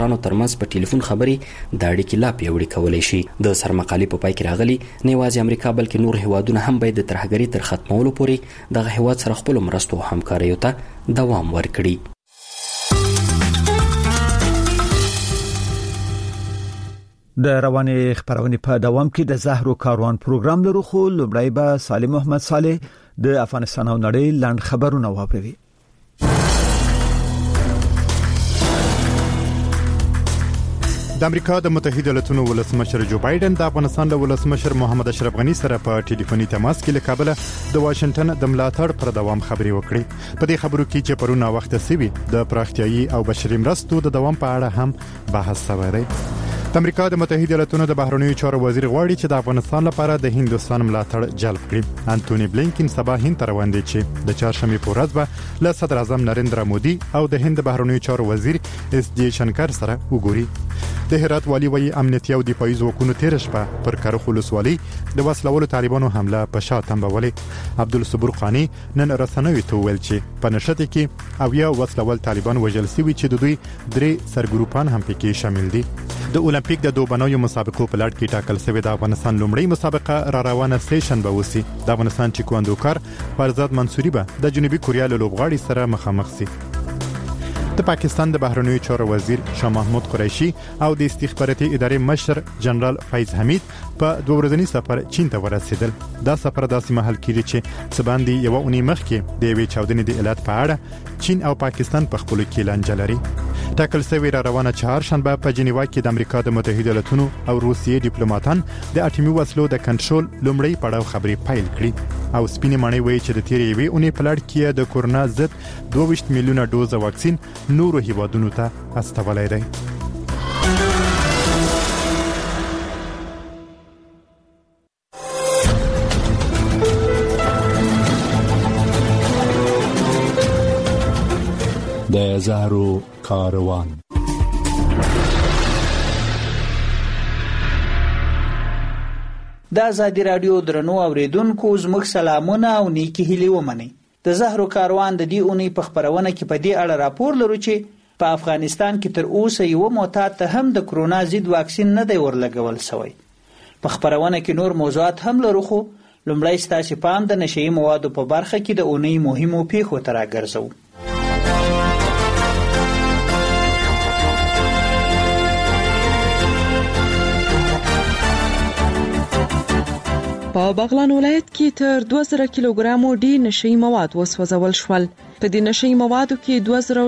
رانو ترمنځ په ټلیفون خبري د اړیکې لا پیاوړې کولای شي. د سرمقالې په پای کې راغلي نه یوازې امریکا بلکې نور هیوادونه هم باید د ترهګرۍ تر ختمولو پورې دغه هیواد سره خپل مرستو او همکاریو ته دوام ورکړي. د رواني خبرونه په دوام کې د زهرو کاروان پروګرام لرو، خو لومړی به سالم محمد صالح د افغانستان او نړۍ لاند خبرونه واوري. د امریکا د متحده ایالاتونو ولسمشر جو بایدن د افغانستان له ولسمشر محمد اشرف غنی سره په ټلیفوني تماس کې له کابل د واشنگټن د ملاتړ پر دوام خبرې وکړې. په دې خبرو کې چې پرونه وخت سوي د پراختیايي او بشري مرستو د دوام په اړه هم بحث شوی دی. د امریکا د متحده ایالاتونو د بهرنیو چارو وزیر غواړي چې د افغانستان لپاره د هندستان ملاتړ جلب کړي. انټونی بلینکن سبا هند ته روان دي چې د چهارشنبه په ورځ به له صدر اعظم نریندرا مودي او د هند بهرنیو چارو وزیر اس جی شنکر سره وګوري. د هرات والی وایي امنیتي او دفاعي ځواکونو تیر شپه پر کرخ ولسوالۍ د وسلوالو طالبانو حمله په شا تنبولې. عبدالصبور قانی نن رسنوي ته ویل چې په نشته کې او یا وسلوال طالبان وژل شوي چې د دوی 3 سرګروپان هم پکې شامل دي. د اولمپیک د دوبنوي مسابقو په لړ کې ټاکل شوی د افغانستان لومړی مسابقه را روانه سیشن به وسی. د افغانستان چیکواندوکار فرزاد منصوري به د جنوبي کوریا له لوبغاړي سره مخامخ شي. د پاکستان د بهرنیو چارو وزیر شاه محمود قریشي او د استخباراتي ادارې مشر جنرال فیض حمید په 2 ورځنی سفر چین ته ورسېدل. دا سفر داسې مهال کېږي چې سباندي یو اونۍ مخکې د یوې چاودنې د علت په اړه چین او پاکستان په خپل کې لانجه لري. ټاکل شوی را روانه چهارشنبه په جنیوا کې د امریکا د متحده ایالاتونو او روسیې ډیپلوماټان د اټومي وسلو د کنټرول لومړی پړاو خبرې پیل کړې. او سپینې معنی وایي چې د تیرې یوې اونۍ په لړ کې د کورونا ضد 22 میلیونه ډوز واکسین نورو هیوادونو ته استولای دی. د زهرو کاروان. د ازادي رادیو درنو اوریدونکو زموږ سلامونه او نیکی هیلې ومنئ. د زهرو کاروان د دې اونۍ په خبرونه کې په دې اړه راپور لرو چې په افغانستان کې تر اوسه یو معتاد ته هم د کرونا ضد واکسین نه دی ورلګول شوی. په خبرونه کې نور موضوعات هم لرو، خو لومړی ستاسو پام د نشئی موادو په برخه کې د اونۍ مهمو پیښو ته راګرځو. په بغلان ولایت کې تر 2000 کیلوګرامو ډیر نشئی مواد وسوځول شول. په دې نشئی موادو کې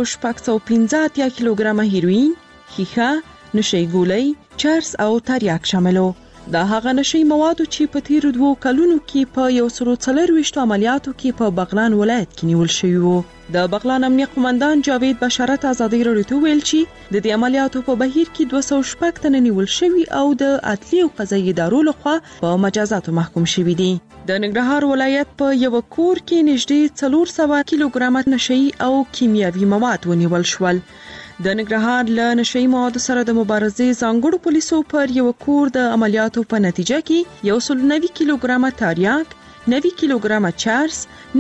2615 کیلوګرامه هیروین، ښیښه، نشئی ګولۍ، چرس او تریاک شاملو. دا هغه نشئی موادو چې په تیرو 2 کلونو کې په 140 عملیاتو کې په بغلان ولایت کې نیول شوی وو. د بغلان امنیه قومندان جاوید بشارت ازادي رادیو ته ویل چې د دې عملیاتو په بهیر کې 206 تنه نیول شوی او د عدلي او قضایي ادارو لخوا په مجازاتو محکوم شوی دي. د ننګرهار ولایت په یو کور کې نږدې 400 کیلوګرام نشئی او کیمیاوي مواد ونیول شول. د ننګرهار له نشئی موادو سره د مبارزې ځانګړو پولیسو پر یو کور د عملیاتو په نتیجه کې 190 کیلوګرام تریاک، 90 کیلوګرام چرس،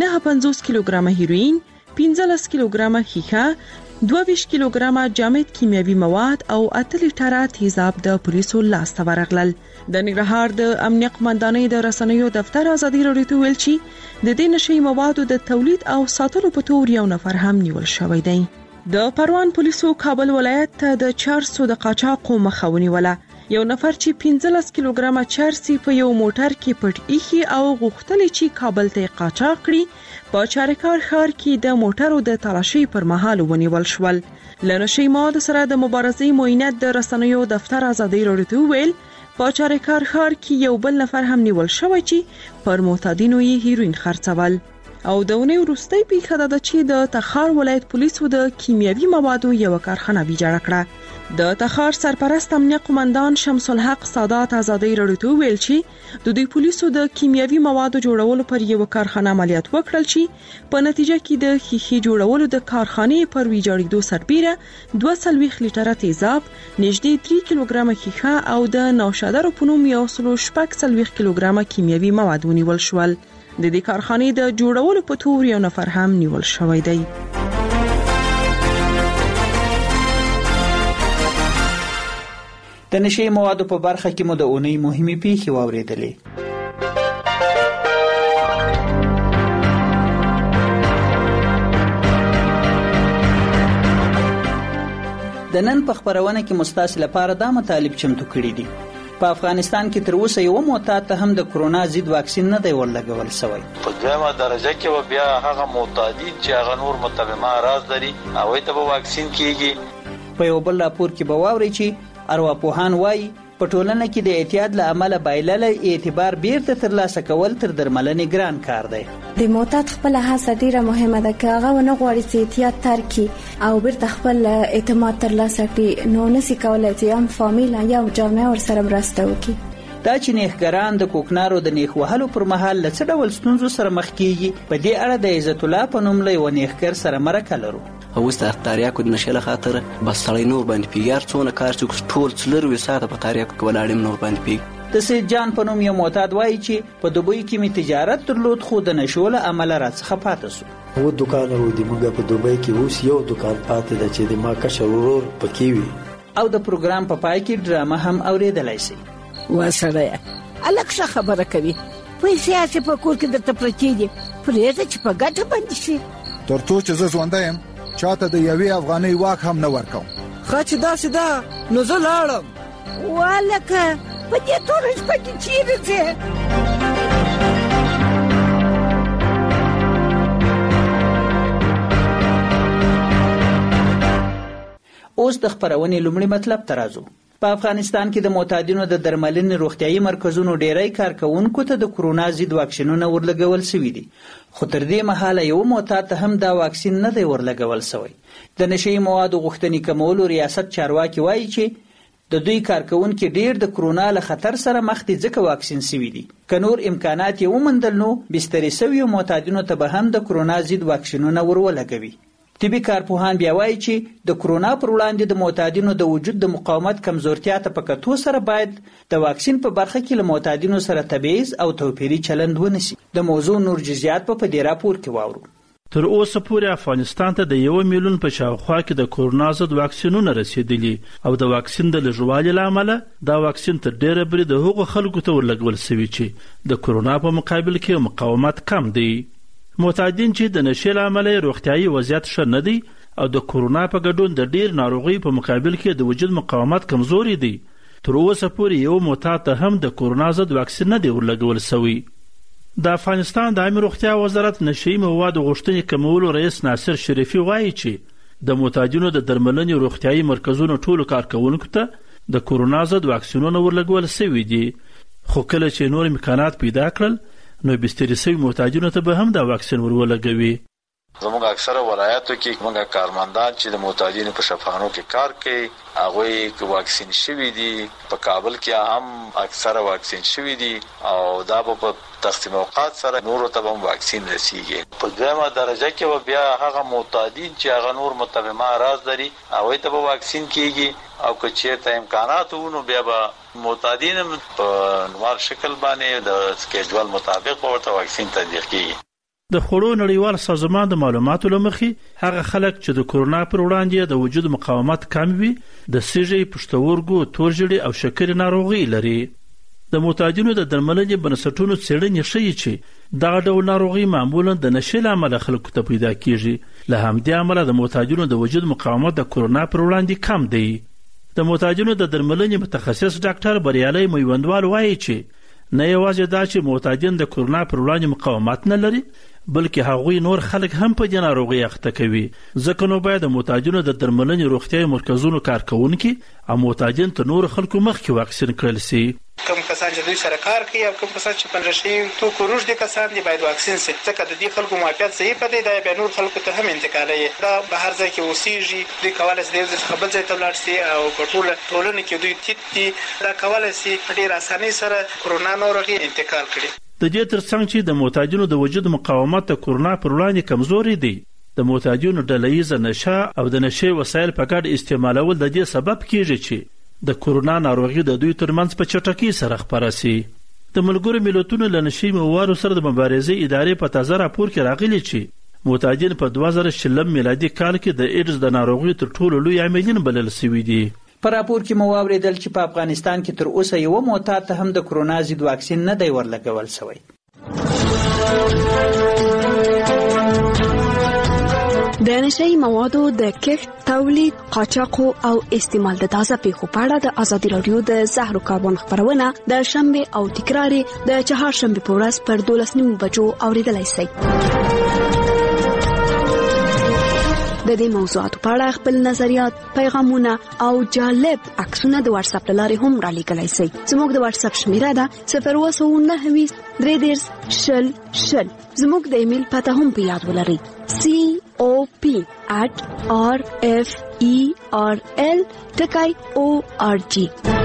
59 کیلوګرام هیروین، 15 کیلوګرام ښیښه، 22 کیلوګرام جامد کیمیاوي مواد او 8 لیټره تیزاب د پولیسو لاسته ورغلل. د ننګرهار د امنیه قومندانۍ د رسنیو دفتر ازادي رادیو ته ویل چې د دې نشئی موادو د تولید او ساتلو په تور یو نفر هم نیول شوی دی. د پروان پولیسو کابل ولایت ته د چرسو د قاچاقو مخه ونیوله. یو نفر چې 15 کیلوګرام چرسي په یو موټر کې پټ ایښي او غوښتل چې کابل ته قاچاق کړي، په چارکار ښار کې د موټرو د تلاشي پر مهال ونیول شول. له نشئی موادو سره د مبارزې معاینت د رسنیو دفتر ازادي رادیو ته ویل په چارکار ښار کې یو بل نفر هم نیول شوی چې پر معتادینو یې هیروین خرڅول. او د اونۍ وروستۍ پیښه ده چې د تخار ولایت پولیسو د کیمیاوي موادو یو کارخانه ویجاړه کړه. د تخار سرپرست امنیه قومندان شمس الحق سادات ازادي رادیو ته ویل چې د دوی پولیسو د کیمیاوي موادو جوړولو پر یو کارخانه عملیات وکړل چې په نتیجه کې د ښیښې جوړولو د کارخانې پر ویجاړېدو سربیره 240 لیټره تیزاب، نږدې 3 کیلوګرام ښیښه او د نوشادر په نوم 140 کیلوګرام کیمیاوي مواد ونیول شول. د دې کارخانې د جوړولو په تور یو نفر هم نیول شوی دی. د نشي موادو په برخه کې مو د اونۍ مهمه پیښې واوریدلې. د نن په خبرونه کې مستاسل لپاره دا مطالب چمتو کړی دي. په افغانستان کې تر اوسه یو معتاد ته هم د کرونا ضد واکسین نه دی ورلګول شوی. په دویمه درجه کې بیا هغه معتادین چې هغه نور متبمه راز لري هغوی ته به واکسین کیږي. په یو بل راپور کې به واورئ چې ارواپوهان وایي په ټولنه کې د اعتیاد له امله بایلله اعتبار بیرته ترلاسه کول تر درملنې ګران کار دی. د معتاد خپل هڅه ډیره مهمه ده که هغه ونه غواړي چې اعتیاد ترک کړي او بیرته خپل اعتماد ترلاسه کړي نو نشي کولای چې هم فامیل یا جامعه ورسره مرسته وکړي. دا چې نیخګران د کوکنارو د نیخ وهلو پر مهال له څه ډول ستونزو سره مخ کیږي په دې اړه د عزت الله په نوم له نیخګر سره مرکه لرو. اوس د تاریاکو د نشله خاطر بس سړی نور باندې پیګار څونه کار چې ټول څلور وساته په تاریاکو کې ولاړم نور باندې پیګ. د سید جان په نوم یو معتاد وایي چې په دوبۍ کې می تجارت درلود خو د نشوله عمل راڅخه پاتې شو. و دکان ورو دی موږ په دوبۍ کې اوس یو دکان پاتې ده چې د ما کشر ورور پکې وي. او د پروګرام په پای کې ډرامه هم اوریدلای شي. واسره الکه خبره کوي پیسې چې په کور کې درته پرچې دي پرېږه چې په ګټه باندې شي. ترڅو چې زه ژوندی یم چاته د یوې افغانۍ واک هم نه ورکوم. ښه چې داسې ده نو زه لاړم. والکه په دې توره شپه کې چیرې ځې؟ اوس د خبرونې لومړی مطلب ته راځو. په افغانستان کې د معتادینو د درملنې روغتیايي مرکزونو ډیری کارکونکو ته د کرونا ضد واکسینونه ورلګول شوي دي خو تر دې مهاله یو معتاد ته هم دا واکسین نه دی ورلګول شوی. د نشي موادو غوښتنې کمولو ریاست چارواکي وایي چې د دوی کارکونکو ډیر د کرونا له خطر سره مخ دي ځکه واکسین شوي دي. که نور امکانات یې وموندل نو بسترې شویو معتادینو ته به هم د کرونا ضد واکسینونه ورولګوي. طبي کارپوهان بیا وایي چې د کرونا پر وړاندې د معتادینو د وجود د مقاومت کمزورتیا ته په کتو سره باید د واکسین په برخه کې له معتادینو سره تبعیض او توپیري چلند ونشي. د موضوع نور جزئیات په دې راپور کې واورو. تر اوسه پورې افغانستان ته د 1 میلیون په شاوخوا کې د کرونا ضد واکسینونه رسیدلي او د واکسین د لږوالي له امله دا واکسین تر ډیره بری د هغو خلکو ته ورلګول شوی چې د کرونا په مقابل کې مقاومت کم دی. معتادین چې د نشې له امله روغتیايي وضعیت ښه نه دی او د کرونا په ګډون د ډیر ناروغي په مقابل کې د وجود مقاومت کمزوري دی تر اوسه پورې یو معتاد ته هم د کرونا ضد واکسین نه دی ورلګول شوی. د افغانستان د عامه روغتیا وزارت نشي موادو غوښتنې کمولو رئیس ناصر شریفي وایي چې د معتادینو د درملنې روغتیايي مرکزونو ټولو کارکونکو ته د کرونا ضد واکسینونه ورلګول شوي دي خو کله چې نور امکانات پیدا کړل نو بسترې شوي معتادینو ته به هم دا واکسین ورولګوي. زموږ اکثره ولایاتو کې موږ کارمندان چې د معتادینو په شفاخانو کې کار کوي هغوی واکسین شوي دي. په کابل کې هم اکثره واکسین شوي دي او دا په تقسیم اوقات سره نورو ته هم واکسین رسیږي. په دویمه درجه کې بیا هغه معتادین چې هغه نور متبمه راز لري هغوی ته به واکسین کیږي او که چېرته امکانات وو نو بیا به معتادین په نوار شکل باندې د سکیجول مطابق ورته واکسین تطبیق کیږي. د خوړو نړیوال سازمان د معلوماتو لمخې هغه خلک چې د کرونا پر وړاندې د وجود مقاومت کم وي د سږي، پښتورګو، تورژیړي او شکرې ناروغي لري. د معتادینو د درملنې بنسټونو څېړنې ښیي چې دغه ډول ناروغي معمولا د نشې له امله خلکو ته پیدا کیږي. له همدې امله د معتادینو د وجود مقاومت د کرونا پر وړاندې کم دی. د معتادینو د درملنې متخصص ډاکټر بریالي میوندوال وایي چې نه یوازې دا چې معتادین د کرونا پر وړاندې مقاومت نه لري بلکې هغوی نور خلک هم په دې ناروغي اخته کوي. ځکه نو باید د معتادینو د درملنې روغتیايي مرکزونو کارکونکي او معتادین ته نور خلکو مخکې واکسین کړل شي. کوم کسان چې دوی سره کار کوي او کوم کسان چې په نشي توکو روږدي کسان دي باید واکسین شي ځکه د دې خلکو معافیت صحیح پدې دا به نور خلکو ته هم انتقالوي. دا به هر ځای کې اوسېږي دوی کولای شي د خپل ځای ته ولاړ شي او په ټولنه کې دوی تیت دي دا کولای شي ډېر اسانۍ سره کرونا ناروغي انتقال کړي. د دې ترڅنګ چې د معتادینو د وجود مقاومت د کرونا پر وړاندې کمزوري دی د معتادینو ډلهییزه نشه او د نشې وسایل په ګډ استعمالول د دې سبب کیږي چې د کرونا ناروغي د دوی ترمنځ په چټکۍ سره خپره شي. د ملګرو ملتونو له نشي موادو سره د مبارزې ادارې په تازه راپور کې راغلي چې معتادین په 2020 میلادي کال کې د ایډز د ناروغي تر ټولو لوی عاملین بلل شوي دي. په راپور کې مو واوریدل چې په افغانستان کې تر اوسه یو معتاد ته هم د کرونا ضد واکسین نه دی ورلګول شوی. د نشئی موادو د کښت، تولید، قاچاق او استعمال د تازه پیښو په اړه د ازادي رادیو د زهر کاربن خبرونه د شنبه او تکرار د چهارشنبه په ورځ پر 12:09 بجو اوریدلای شئ. د دې موضوعاتو په اړه خپل نظریات، پیغامونه او جالب عکسونه د واتس اپ لارې هم را لیکلای شئ. زموږ د واتس اپ شمیره ده 029 زموږ د ایمیل پته هم په یاد ولرئ: cop@referl.org.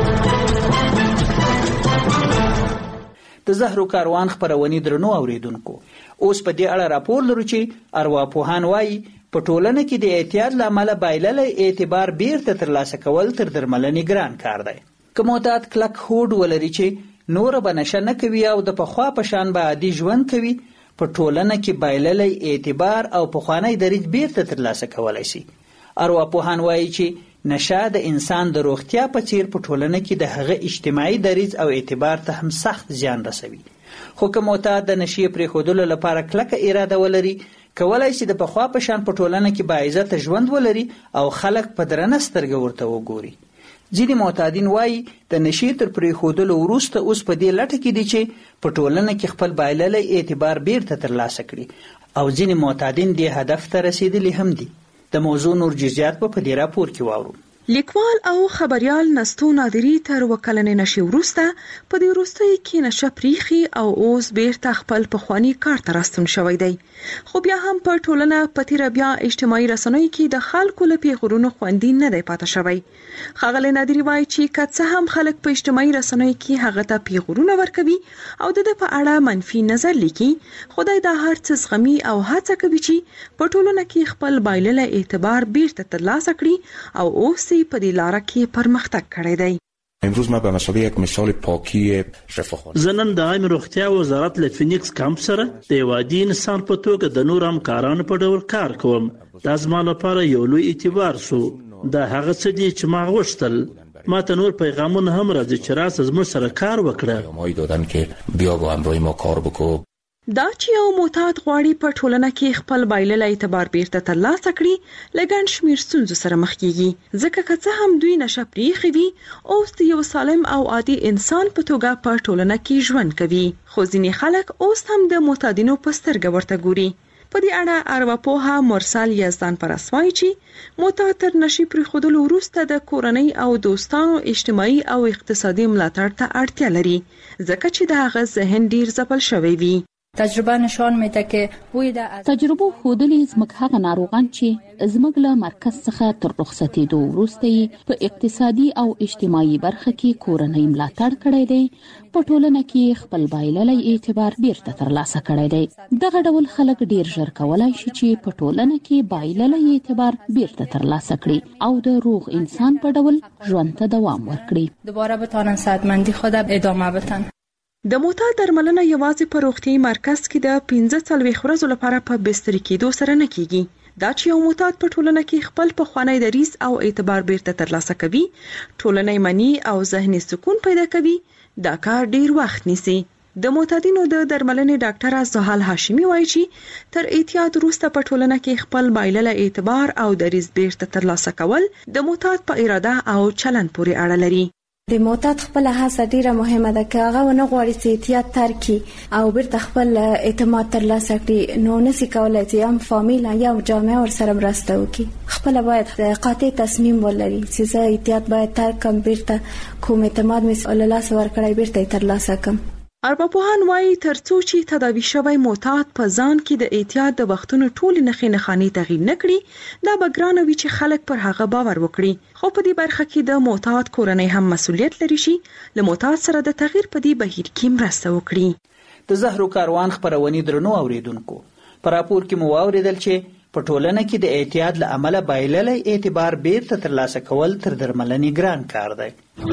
د زهرو کاروان خبرونې درنو اوریدونکو، اوس په دې اړه راپور لرو چې ارواپوهان وایي په ټولنه کې د اعتیاد لامل بایللې اعتبار بیرته ترلاسه کول تر درملنې ګران کار دی. که معتاد کلک هوډ ولري چې نور به نشه نه کوي او د پخوا په شان به عادي ژوند کوي، په ټولنه کې بایللې اعتبار او پخوانی دریځ بیرته ترلاسه کولای شي. ارواپوهان وایي چې نشه د انسان د روغتیا په څیر په ټولنه کې د هغه اجتماعي دریځ او اعتبار ته هم سخت زیان رسوي. خو که معتاد د نشې پرېښودلو لپاره کلکه اراده ولري، کولای شي د پخوا په شان په ټولنه کې باعزته ژوند ولري او خلک په درنه سترګه ورته وګوري. ځینې معتادین وایي د نشې تر پرېښودلو وروسته اوس په دې لټه کې دي چې په ټولنه کې خپل بایللی اعتبار بیرته ترلاسه کړي، او ځینې معتادین دې هدف ته رسیدلي هم دي. د موضوع نور جزئیات په دې راپور کې واورو. لیکوال او خبريال نستو نادری تر وکلنې نشي وروسته په دې وروستۍ کې نشه پریخي او اوس بیرته خپل پخوانی کار ته راستون شوی دی. خو بیا هم په ټولنه پتیره بیا اجتماعي رسنیو کې د خلکو له پیغورونو خوندي نه دی پاتې شوی. خغل نادری وایي چې کڅه هم خلک په اجتماعي رسنیو کې هغه ته پیغورونه ورکوي او د په اړه منفي نظر لیکي. خدای دا هر څه زغمي او هڅه کوي چې په ټولنه کې خپل بایلله اعتبار بیرته ترلاسه کړي او اوس په دې لار کې پرمختګ کړی دی. امروز ما به مسابقه یک مثال پاکی شفاخانه زنن د عامه روغتیا وزارت له فینیکس کمپ سره د وادي انسان په توګه د نور همکارانو په ډول کار کوم. د زما لپاره یو لوی اعتبار سو. دا هغه څه دي چې ما غوښتل. ما ته نور پیغامونه هم راځي چې راس زموږ سره کار وکړه. ما دادن که بیا با همراه ما کار وکړو. دا چې یو معتاد غواړي په ټولنه کې خپل بایلل اعتبار بیرته ترلاسه کړي، لګن شمیر ستونزو سره مخ کیږي. ځکه که څه هم دوی نشه پریخي وي، اوس د یو سالم او عادي انسان په توګه په ټولنه کې ژوند کوي. خو ځینې خلک اوس هم د معتادینو په سترګه ورته ګوري. په دې اړه ارواپوها مرسل یزدان پرسوای چې معتاد تر نشي پریښودلو وروسته د کورنۍ او دوستانو اجتماعي او اقتصادي ملاتړ ته اړتیا لري، ځکه چې د هغه ذهن ډیر ځپل شوی وي. تجربه نشان میده که تجربه خودلی زموږ هغه ناروغان چې زموږ له مرکز څخه تر رخصتېدو وروسته په اقتصادي او اجتماعي برخه کې کورنۍ ملاتړ کړی دی، په ټولنه کې خپل بایللی اعتبار بیرته ترلاسه کړی دی. دغه ډول خلک ډیر ژر کولای شي چې په ټولنه کې بایللی اعتبار بیرته ترلاسه کړي او د روغ انسان په ډول ژوند ته دوام ورکړي. دوباره بتوانن صحتمندی خود ادامه بدن. د معتاد درملنه یوازې په روغتیايي مرکز کې د 15 ورځو لپاره په بستر کېدو سره نه کیږي. دا چې یو معتاد په ټولنه کې خپل پخوانی دریځ او اعتبار بیرته ترلاسه کوي، ټولنه منی او ذهني سکون پیدا کوي، دا کار ډیر وخت نیسي. د معتادینو د درملنې ډاکټر زحل هاشمي وایي چې تر اعتیاد وروسته په ټولنه کې خپل بایلله اعتبار او دریځ بیرته ترلاسه کول د معتاد په اراده او چلند پورې اړه لري. د معتاد خپل هڅه ډیره مهمه ده. که هغه ونه غواړي چې احتیاط ترکي او بیرته خپل اعتماد ترلاسه کړي، نو نسی کولای چې هم فامیل یا جامعه ورسره مرسته وکړي. خپل باید قاطع تصمیم ولري چې زه احتیاط باید ترکم، بیرته کوم اعتماد مې له لاسه ورکړی بیرته ترلاسه کړم. ارواپوهان وایي ترڅو چې تداوی شوی معتاد په ځان کې د اعتیاد د وختونو ټولې نښې نښانې تغییر نه کړي، دا به ګرانه وي چې خلک پر هغه باور وکړي. خو په دې برخه کې د معتاد کورنۍ هم مسؤلیت لري چې له معتاد سره د تغییر په دې بهیر کې مرسته وکړي. د زهرو کاروان خبرونې درنو اوریدونکو، په راپور کې مو واوریدل چې په ټولنه کې د اعتیاد له امله بایللی اعتبار بیرته ترلاسه کول تر درملنې ګران کار دی.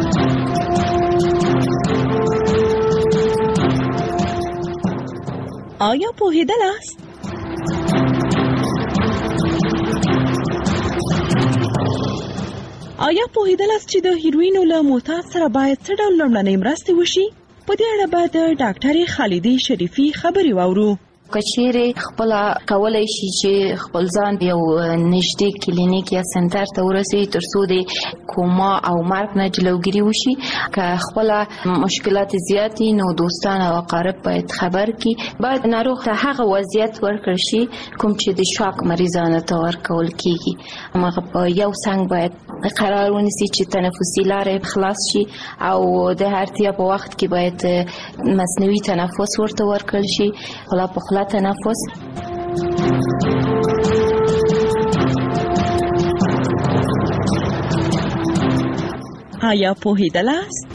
آیا پوهیدلاست؟ آیا پوهیدلاست چې د هیروینو له معتاد سره باید څه ډول لومړنۍ مرستې وشي؟ په دې اړه به د ډاکټر خالدي شریفي خبرې واورو. کچېره خپل کولای شي چې خپل ځان یو نږدې کلینیک یا سنټر ته ورسوي ترڅو د کوما او مرګ نه جلوګیری وشي. که خپل مشکلات زیاتی نو دوستان او اقارب باید خبر کی. باید ناروغ ته هغه وضعیت ورکړي شي کوم چې د شاک مریضانو ته ورکول کیږي. هغه په یو څنګه باید قرار ونیسي چې تنفسي لارې خلاص شي او د اړتیا په وخت کې باید مصنوعي تنفس ورته ورکړل شي. خلا په خلا تنفس. آیا پوهیدلاست؟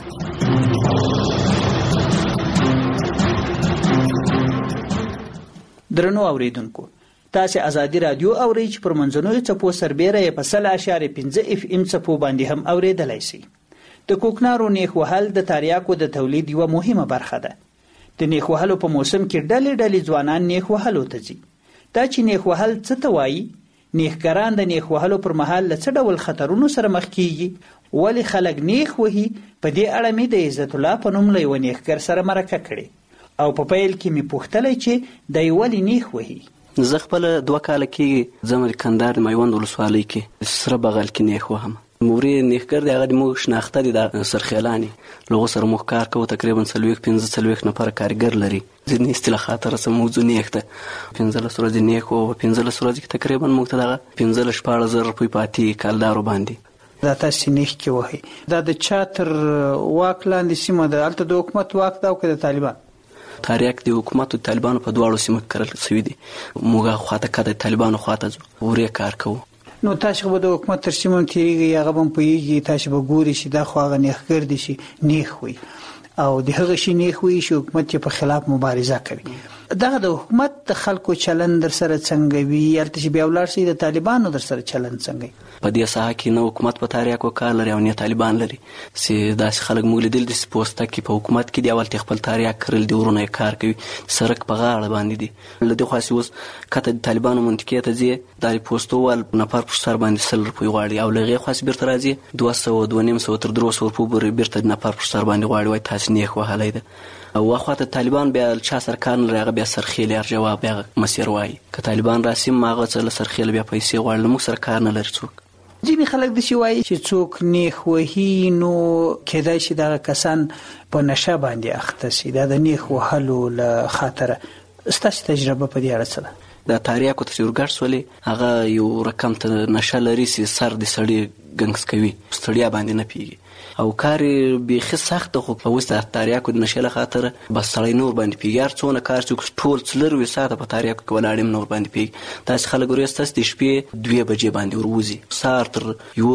درنو اوریدونکو، تاسو ازادي رادیو اورئ چې پر منځنوي څپو سربېره په 100.5 FM څپو باندې هم اوریدلای شئ. د کوکنارو نیخ وهل د تریاکو د تولید یوه مهمه برخه ده. د نیخ وهلو په موسم کې ډلې ځوانان نیخ وهلو ته ځي. دا چې نیخ وهل څه ته وایي؟ نیخګران د نیخ وهلو پر مهال له څه ډول خطرونو سره مخ کیږي؟ ولې خلک نیخ وهي؟ په دې اړه مې د عزت الله په نوم له یوه نیخګر سره مرکه کړې او په پیل کې مې پوښتلی چې دی ولې نیخ وهي. زه خپل 2 کاله کې زموږ کندهار میوند ولسوالۍ کې سره بغل کې نیخ وهم. موري نیخګر دی، هغه د موږ شناخته دي د سرخیلانی لغو سره موږ کار کوو. تقریبا 45 نفر کارګر لري. ځینې اصطلاح خاطر سم موضوع نیخته 15 ورځې نیخ او 15 ورځې کې تقریبا موږ ته دغه 15-16 روپۍ پاتې کالدارو باندې. دا تاسو نیخ کې وهي، دا د چا تر واک لاندې سیمه ده؟ هلته د حکومت واک ده او که د طالبان؟ تاریخ د حکومت او طالبانو په دواړو سیمو کې کرل شوی دی. موږ خواته کده طالبانو خواته ورې کار کوو. نو تاسو به د حکومت تر سیمه تیریږي، هغه هم پوهیږي، تاسو به ګوري چې دا خو هغه نیخګر دي چې نیخ وي او د هغه شي نیخ وي چې حکومت په خلاف مبارزه کوي. دغه د حکومت د خلکو چلند در سره څنګه وي؟ هلته چې بیا ولاړ شي د طالبانو در سره چلند څنګه؟ په دې ساحه کې نه حکومت په تاریخو کار لري او نه طالبان لري. چې داسې خلک موږ لیدل دي چې پوسټه کې په حکومت کې دی اول خپل تاریخ کړل دی، ورونه کار کوي، سرک په غاړه باندې دي. لدې خاص اوس کته د طالبانو منطقې ته ځي، د پوسټو ول نفر پر سر باندې 100 روپۍ غواړي او لغه خاص بیرته راځي 200 تر 300 روپۍ پورې بیرته نفر پر سر باندې غواړي. وای تاسو نه خو حالای ده او واخواته طالبان بیا چا سرکار نه راغی، بیا سرخیل یې جواب بیا مسیر وای. که طالبان راسي ماغه څل سرخیل بیا پیسې غواړي، موږ سرکار نه لري څوک. ځینې خلک د شي وایي چې څوک نیخ وهي نو کېدای شي دغه کسان په نشه باندې اخته شي. دا د نیخ وهلو له خاطره ستاسو تجربه په دې اړه څه ده؟ د تاریخ ته ورګړ سولې هغه یو رقم ته نشه لري چې سر د سړی ګنګس کوي، ستړیا باندې نه پیږي او کار به سخت خو په وسه تاریخ د نشه له خاطر بس سړی نور باندې پیګار څونه کار چې ټول څلور وې ساعته په تاریخ کې ولاړم نور باندې پیګ. تاسو خلک ورسته د شپې 2 بجې باندې وروزي، سار تر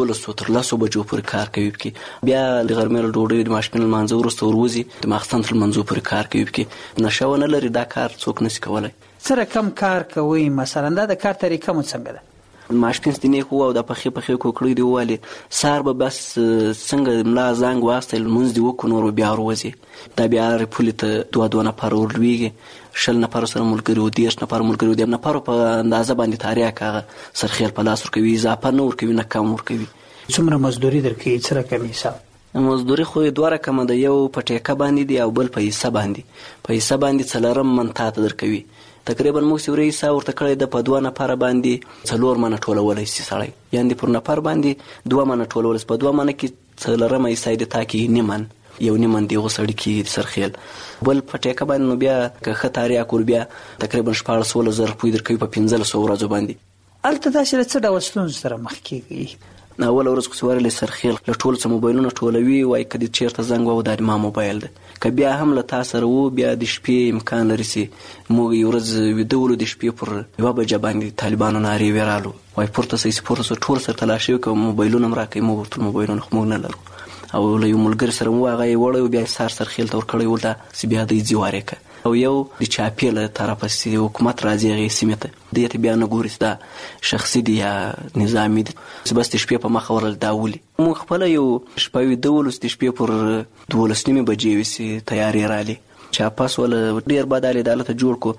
11 بجو پورې کار کوي کې، بیا د غرمې ډوډۍ د ماشپن منځ ورسته وروزي د ماخستان تر منځ پورې کار کوي کې. نشه ونه لري دا کار څوک نشي کولای. سره کم کار کوي مثلا دا د کار طریقه مو څنګه ده؟ ماشپینس دی نه خو او د پخې کوکړې دی والی سار به بس څنګه ملا زنګ واسطه مونږ دی وکونو بیا وروزي. دا بیا ریپولیته 2 نفر ورلويږي، 10 نفر سره ملګری او 10 نفر ملګری د نفر په اندازه باندې تاریخ هغه سرخیل په لاس ورکوي، اضافه نه ورکوي نه کم ورکوي. څومره مزدوري درکې سره کمی حساب؟ مزدوري خو 2 رقم ده، یو په ټیکه باندې دی او بل په حساب باندې. په حساب باندې څلورم منته درکوي. تقریبا موږ سوري حساب ورته کړی د په 2 نفر باندې 4 منه ټولولای شي سړی، یعنی پر نفر باندې 2 منه ټولول په 2 منه کې څلورم حساب د تاکي نیمن یو نیمن دی غوسړی کې سرخیل بل پټیکه باندې بیا که خطر یا کور بیا تقریبا 14,000 روپۍ درکوي په 1500 ورځو باندې. البته دا چې څه ډول ستونزې سره مخ کیږي؟ اول ورځ خو سوارلې سرخیل له ټول څه موبایلونه ټولوي، وای کدي چیرته زنګ وو د ما موبایل ده، که بیا هم له تاسو وو بیا د شپې امکان لري چې موږ یو ورځ ویډیو د شپې پر یو بجې باندې طالبانو ناری ورالو، وای پورته سې پورته ټول سره تلاشي کوم موبایلونه مرکه مو ورته موبایلونه خو نه لرو او له یو ملګری سره مو هغه وړو بیا سرخیل تور کړی ولته سی بیا د ایزواره او یو د چاپیله طرفه سي حکومت راځي غي سیمته دې بیا نه ګوري دا شخصي دی یا نظامی دی بس د شپې په مخ ورل داولي. مو خپل یو شپوي دولس د شپې پر 12 بجې وسی تیاری رالي چا پاس ول ډیر بداله دالته جوړ کو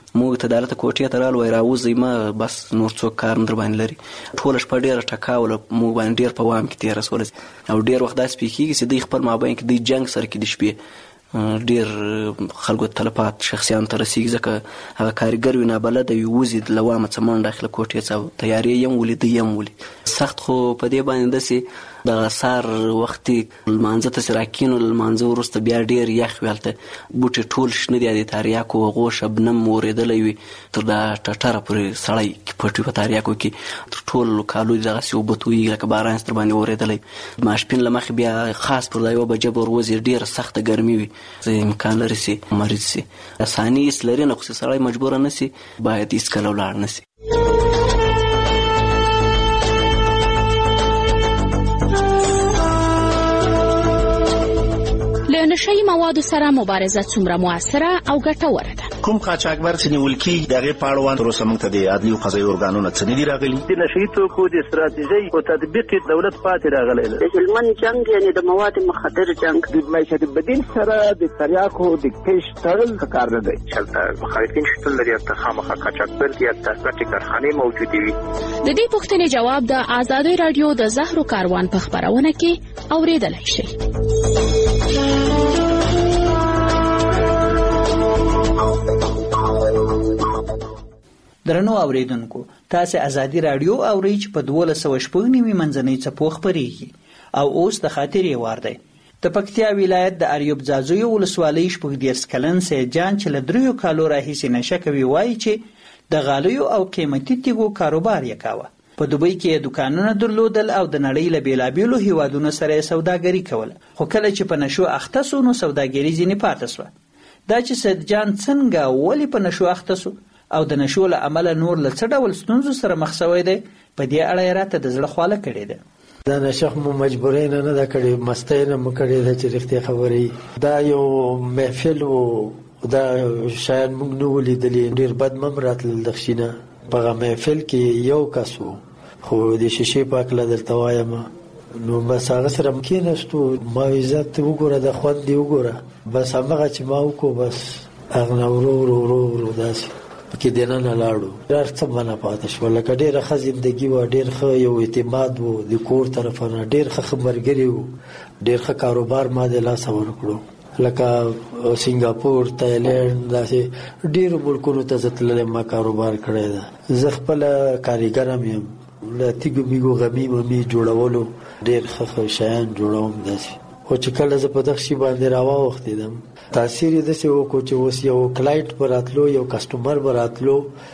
موږ ته دالته کوټې ته رالو راوځي ما بس نور څوک کار در باندې لري ټول شپه ډیره ټکاوله موږ باندې ډیر په وام کې تیر رسول او ډیر وخت داس پکېږي چې د خپل مابین کې د جنگ سره کې د شپې ډیر خلکو تلفات شخصیان تر رسیږي ځکه هغه کارګر وي نابلده وي وزي د لوامه څمن داخله کوټې څو تیاری یم ولې سخت خو په دې باندې دسي د سار وختي المانزه ته راکینو المانزه ورسته بیا ډیر یخ ویلته بوټي ټول شنه دي د تاریاکو غوښ بنم اوریدلې وي تر دا ټټره پرې سړی پټي په تاریاکو کې تر ټول کالو دغه سی وبتوي لکه باران ستر باندې اوریدلې ماشپین لمخ بیا خاص پر دایو بجبر وزیر ډیر سخت ګرمي وي امکان لري سي مریض سي اساني لري نه خو سړی مجبور نه سي باید هیڅ کله ولاړ نه سي له نشئی موادو سره مبارزه څومره موثره او ګټوره ده کوم قاچاقبر چې نیول کیږي دغه پاړوان تر اوسه موږ ته د عدلي او قضایي ارګانونو څخه نه دي راغلي د نشئی توکو د استراتیژي او تطبیق دولت پاتې راغلی دی د هلمند جنگ یعنی د مواد مخدر جنگ د معیشت بدیل سره د تریاکو د کیش تړل کار نه دی چې مخالفین شتون لري ته خامخا قاچاقبر کې ته ګټي کارخانه موجوده وي د دې پوښتنې جواب د آزادۍ رادیو د زهرو کاروان په خبرونه کې اوریدلای شئ درنو اوریدونکو تاسو ازادي رادیو اورئ چې په 1290 منځنۍ څپو خبريږي او اوس د خاطرې وار دی د پکتیا ولایت د اریوب ځاځوی ولسوالۍ شپږ کلن سید جان چې له 3 کالو راهیسې نشه کوي وایي چې د غالیو او قیمتي تیږو کاروبار یې کاوه په دوبۍ کې دکانونه درلودل او د نړۍ له بیلابیلو هیوادونو سره سوداګري کوله خو کله چې په نشو اخته سو نو سوداګري ځینې پاتې سوه دا چې سید جان څنګه ولې په نشو اخته سو او د نشو له عمله نور له څه ډول ستونزو سره مخ شوی دی په دې اړه یې راته د زړه خواله کړې ده دا نشه مو مجبورۍ نه ده کړې مستۍ نه مو کړې ده چې رښتیا خبرې دا یو محفل و دا شاید موږ نه ولیدلې ډېر بد مم راتلل دخشینه په هغه محفل کې یو کس و خو د شیشې په هکله درته وایم نو بس هغه سره کېناستو ما عزت وګوره د خوند دې وګوره بس همغه چې ما وکړو بس هغه نه ورو داسې کې دینه لاړو ډېر څه باندې پاتې شو لکه ډېره ښه زندګي و ډېر ښه یو اعتماد و د کور طرفه نه ډېر ښه خبرګري و ډېر ښه کاروبار ما د لاسه ورکړو لکه سنگاپور تایلند داسې ډېرو ملکونو ته زه تللی ما کاروبار کړی ده زه خپله کاریګر هم یم له تیږو میږو غمي ممي جوړولو ډېر ښه شیان جوړوم داسې خو چې کله زه په دغه شي باندې راواوښتېدم تاثیر یې داسې وکړو چې اوس یو کلاینټ به راتلو یو کسټمر به راتلو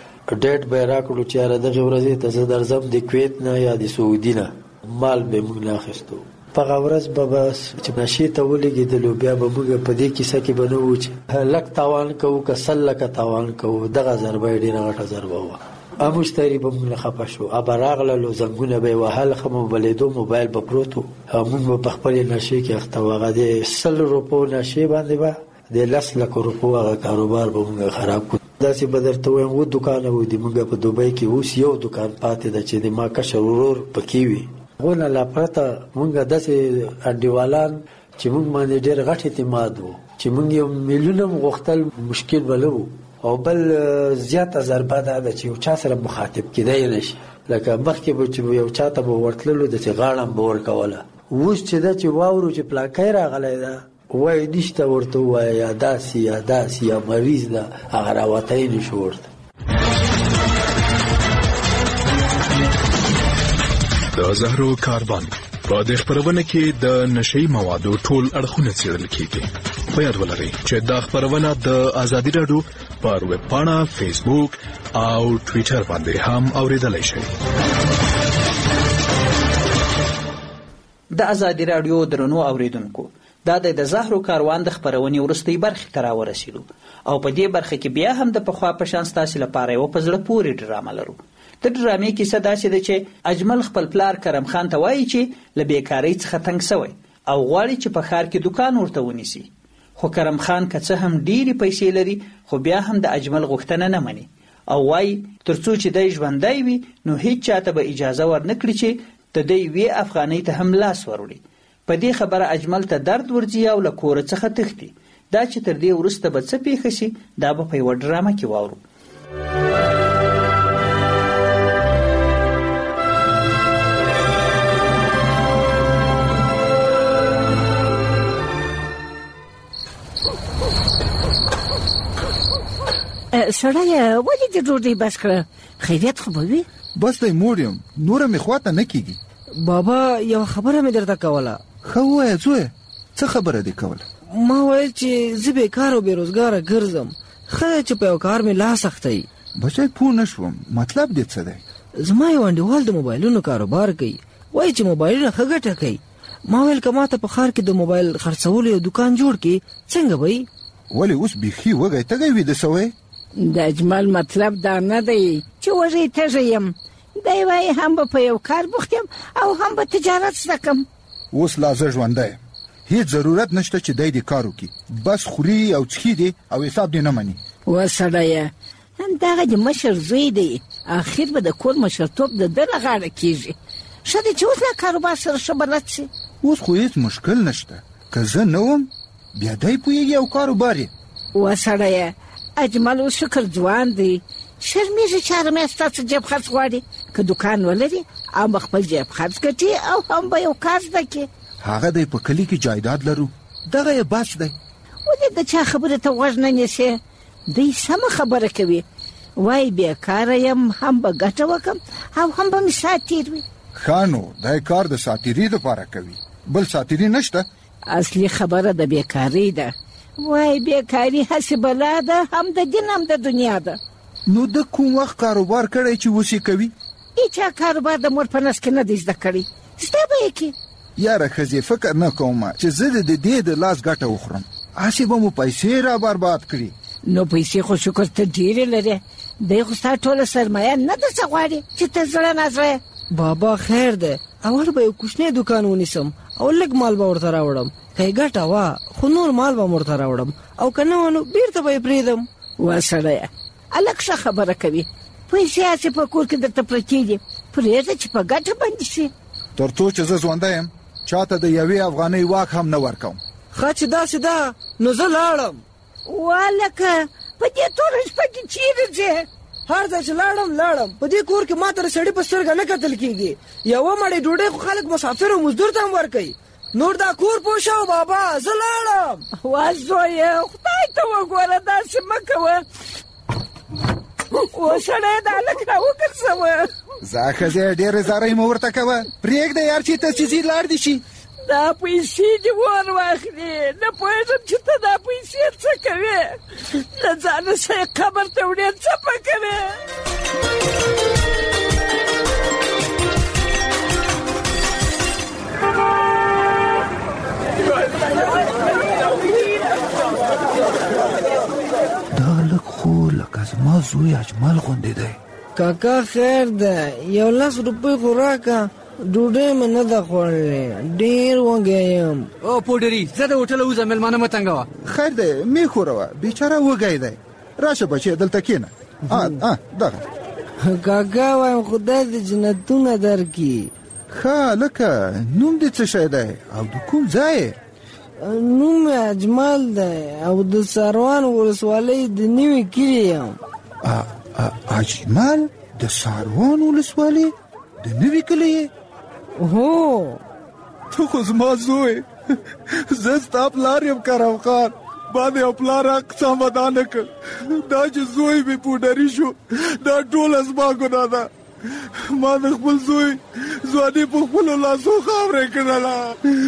ډیټ به یې راکړو چې یاره دغې ورځې ته زه درځم د کویت نه یا د سعودي نه مال به یې موږ نه اخیستو په هغه ورځ به بس چې نشې ته ولګېدلو بیا به موږ په دې کیسه کې به نه وو چې لک تاوان کوو که 100 لکه تاوان کوو دغه ضربه یې ډېره غټه ضربه وه مشتری به موږ نه خفه شو ابا راغللو زنګونه به یې وهل ښه موبایلېدو موبایل به پروت و موږ به په خپلې نشې کې اخته و هغه د 100 روپو نشې باندې به د 10 لکو روپو هغه کاروبار به موږ خراب کړو داسې به درته وایم و دوکانه و د موږ په دوبۍ کې اوس یو دوکان پاتې ده چې د ما کشر ورور پکې وي هغو نه لا پرته موږ داسې انډیوالان چې موږ باندې ډېر غټ اعتماد و چې موږ یو میلیونه م غوښتل مشکل به نه و او بل زیاته ضربه ده چې یو چا سره مخاطب کېدی نشي لکه مخکې به چې یو چا ته به ورتللو داسې غاړه به ورکوله اوس چې ده چې واورو چې پلاکی راغلی ده وایي نشته ورته ووایه یا داسې یا مریض ده هغه راوتی نشو ورته د زهرو کاروان په دې خبرونه کې د نشئی موادو ټول اړخونه څېړل کیږي په یاد ولرئ چې دا خبرونه د آزادي رادیو پر ویب پاڼه فیسبوک او ټوئیټر باندې هم اوریدلای شئ د آزادي رادیو درنو اوریدونکو دا د زهرو کاروان د خبرونې ورستۍ برخې ته راورسېدو او په دې برخه کې بیا هم د پخوا په شان ستاسې لپاره یوه په زړه پورې ډرامه لرو د ډرامې کیسه داسې ده چې اجمل خپل پلار کرم خان ته وایي چې له بیکارۍ څخه تنګ سوی او غواړي چې په ښار کې دوکان ورته ونیسي خو کرم خان که څه هم ډېرې پیسې لري خو بیا هم د اجمل غوښتنه نه مني او وایي تر څو چې دی ژوندی وي نو هیڅ چاته به اجازه ورنکړي چې د دی وې افغانۍ ته هم لاس وروړي په دې خبره اجمل ته درد ورځي او له کوره څخه تښتي دا چې تر دې وروسته به څه پیښه شي دا به په یوه ډرامه کې واورو سړی ولې د ډوډۍ بس کړه؟ خیریت خو به وي؟ بس دی موړ یم، نوره مې خواته نه کېږي. بابا یو خبره مې درته کوله. ښه ووایه زویه، څه خبره دې کوله؟ ما ویل چې زه بېکار او بېروزګاره ګرځم، ښه دی چې په یو کار مې لاس اختی. بچی پوه نه شوم، مطلب دې څه دی؟ زما یو انډیوال د موبایلونو کاروبار کوي، وایي چې موبایلونه ښه ګټه کوي. ما ویل که ماته په ښار کې د موبایل خرڅولو یو دوکان جوړ کړي څنګه به وي؟ ولې اوس بیخي وږی تږی ویده سوی؟ د اجمل مطلب دا نه دی چې وږی تږی یم، دی وایي هم به په یو کار بوخت یم او هم به تجارت زده کړم. اوس لا زه ژوندی یم، هیڅ ضرورت نشته چې دی دې کار وکړي، بس خوري او څښي دي او حساب دې نه مني. وسړیه همدغه د مشر زوی دی، اخر به د کور مشرتوب د ده له غاړه کېږي. ښه دی چې اوس له کاروبار سره ښه بلد شي. اوس خو هیڅ مشکل نشته، که زه نه وم بیا دی پوهېږي او کاروبار یې. وسړیه اجمل اوس فکر ځوان دی، شرمېږي چې هره میاشت ستاسو جیب خرڅ غواړي. که دوکان ولري هم به خپل جیب خرڅ ګټي او هم به یو کار زده کړي. هغه دی په کلي کې جایداد لرو، دغه یې بس دی. ولې د چا خبرې ته غوږ نه نیسې؟ دی سمه خبره کوي، وایي بېکاره یم، هم به ګټه وکړم او هم به مې ساعت تېر وي. ښه نو دی کار د ساتیري دپاره کوي، بل ساتیري نشته. اصلي خبره د بېکارۍ ده، وایي بېکاري هسې بلا ده، هم د دین هم د دنیا ده. نو د کوم وخت کاروبار کړی چې اوس یې کوي؟ هېچا کاروبار د مور په نس کې نه دی زده کړی، زده به یې کړي. یاره ښځې فکر نه کوم چې زه د دې د لاس ګټه وخورم، هسې به مو پیسې را برباد کړي. نو پیسې خو شکر ته ډېرې لرې، دی خو ستا ټوله سرمایه نه درڅه غواړي چې ته زړه نازړه. بابا خیر دی، اول به یو کوچنی دوکان ونیسم او لږ مال به ورته راوړم، که یې ګټه وه خو نور مال به م ورته راوړم، او که نه وه نو بېرته به یې پرېږدم. وسړیه هلک ښه خبره کوي، پیسې هسې په کور کې درته پرتې دي، پرېږده چې په ګټه بندي شي. تر څو چې زه ژوندی یم چاته د یوې افغانۍ واک هم نه ورکوم. ښه چې داسې ده نو زه لاړم. والکه په دې توره شپه کې چیرې ځې؟ هر ځای چې لاړم په دې کور کې ما ته د سړي په سترګه نه کتل کېږي. یوه مړۍ ډوډۍ خو خلک مسافر او مزدور ته هم ورکوي، نور دا کور پوه شو بابا، زه لاړم. وا زویه خدای ته وګوره، داسې مه کوه. وسړی دا هلک راوګرځوه. ځه ښځې ډېرې زارۍ مه ورته کوه، پرېږده یار چې ته چې ځي لاړ دې شي. دا پیسې دې ور واخلې، نه پوهېږم چې ته دا پیسې څه کوې، له ځانه سه یې قبر ته وړې څپه کوې. دا لږ خو لکه زما زوی اجمل غوندې دی. کاکا خیر ده، یو 10 روپۍ خو راکه، ډوډۍ مې نه ده خوړلې، ډېر وږی یم. او پوډري زه د هوټله وځم، مېلمانه مه تنګوه. خیر دی مې خوروه، بیچاره وږی دی، راشه بچی دلته کښېنه. دغه کاکا وایم خدای دې جنتونه درکړي. ښه لکه نوم دې څه شی دی او د کوم ځای؟ نوم مې اجمل دی او د ساروان ولسوالۍ د نوي کلي یم. اجمل د ساروان ولسوالۍ د نوي کلي؟ هو ته خو زما زوی، زه ستا پلار یم کرم خان، ما د یو پلار حق سمه نه کړ، دا چې زوی مې پوډري شو دا ټوله زما ګناه ده. ما د خپل زوی ځواني په خپلو لاسو خاورې کړله.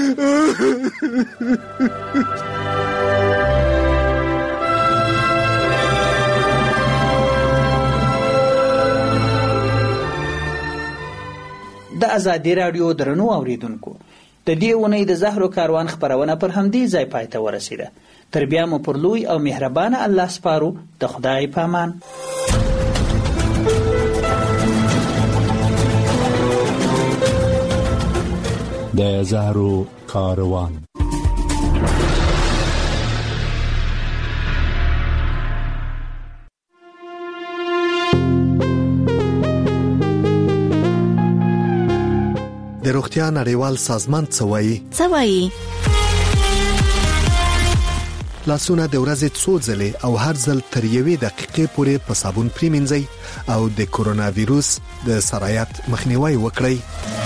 د ازادي راډیو درنو اوریدونکو، د دې اونۍ د زهرو کاروان خپرونه پر همدې ځای پای ته ورسېده. تر بیا مو پر لوی او مهربانه الله سپارو. د خدای په امان. د زهرو کاروان. د روغتیا نړیوال سازمان څه وایي؟ لاسونه د ورځې څو ځلې او هر ځل تر 1 دقیقې پورې په صابون پریمنځئ او د کورونا وایروس د سرایت مخنیوي وکړئ.